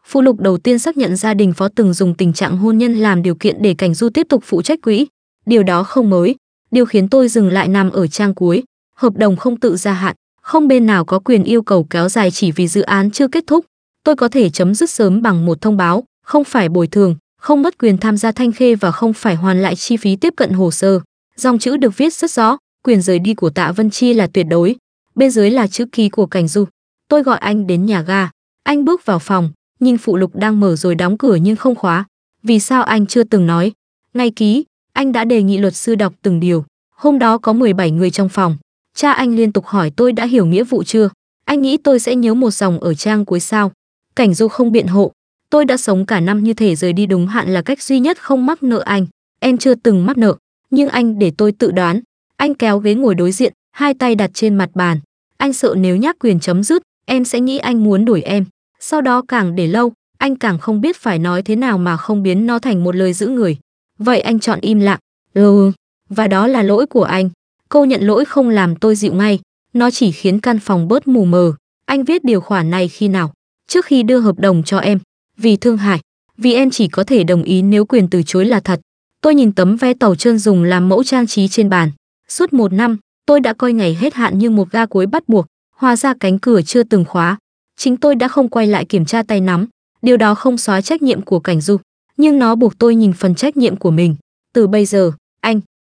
Phụ lục đầu tiên xác nhận gia đình Phó từng dùng tình trạng hôn nhân làm điều kiện để Cảnh Du tiếp tục phụ trách quỹ. Điều đó không mới. Điều khiến tôi dừng lại nằm ở trang cuối. Hợp đồng không tự gia hạn, không bên nào có quyền yêu cầu kéo dài chỉ vì dự án chưa kết thúc. Tôi có thể chấm dứt sớm bằng một thông báo, không phải bồi thường, không mất quyền tham gia thanh khê và không phải hoàn lại chi phí tiếp cận hồ sơ. Dòng chữ được viết rất rõ, quyền rời đi của Tạ Vân Chi là tuyệt đối. Bên dưới là chữ ký của Cảnh Du. Tôi gọi anh đến nhà ga. Anh bước vào phòng, nhìn phụ lục đang mở rồi đóng cửa nhưng không khóa. Vì sao anh chưa từng nói? Ngày ký, anh đã đề nghị luật sư đọc từng điều. Hôm đó có 17 người trong phòng. Cha anh liên tục hỏi tôi đã hiểu nghĩa vụ chưa. Anh nghĩ tôi sẽ nhớ một dòng ở trang cuối sao. Cảnh Du không biện hộ. Tôi đã sống cả năm như thể rời đi đúng hạn là cách duy nhất không mắc nợ anh. Em chưa từng mắc nợ. Nhưng anh để tôi tự đoán. Anh kéo ghế ngồi đối diện, hai tay đặt trên mặt bàn. Anh sợ nếu nhắc quyền chấm dứt, em sẽ nghĩ anh muốn đuổi em. Sau đó càng để lâu, anh càng không biết phải nói thế nào mà không biến nó thành một lời giữ người. Vậy anh chọn im lặng. Và đó là lỗi của anh. Câu nhận lỗi không làm tôi dịu ngay. Nó chỉ khiến căn phòng bớt mù mờ. Anh viết điều khoản này khi nào? Trước khi đưa hợp đồng cho em. Vì thương hại. Vì em chỉ có thể đồng ý nếu quyền từ chối là thật. Tôi nhìn tấm vé tàu trơn dùng làm mẫu trang trí trên bàn. Suốt 1 năm, tôi đã coi ngày hết hạn như một ga cuối bắt buộc. Hóa ra cánh cửa chưa từng khóa. Chính tôi đã không quay lại kiểm tra tay nắm. Điều đó không xóa trách nhiệm của Cảnh Du. Nhưng nó buộc tôi nhìn phần trách nhiệm của mình. Từ bây giờ, anh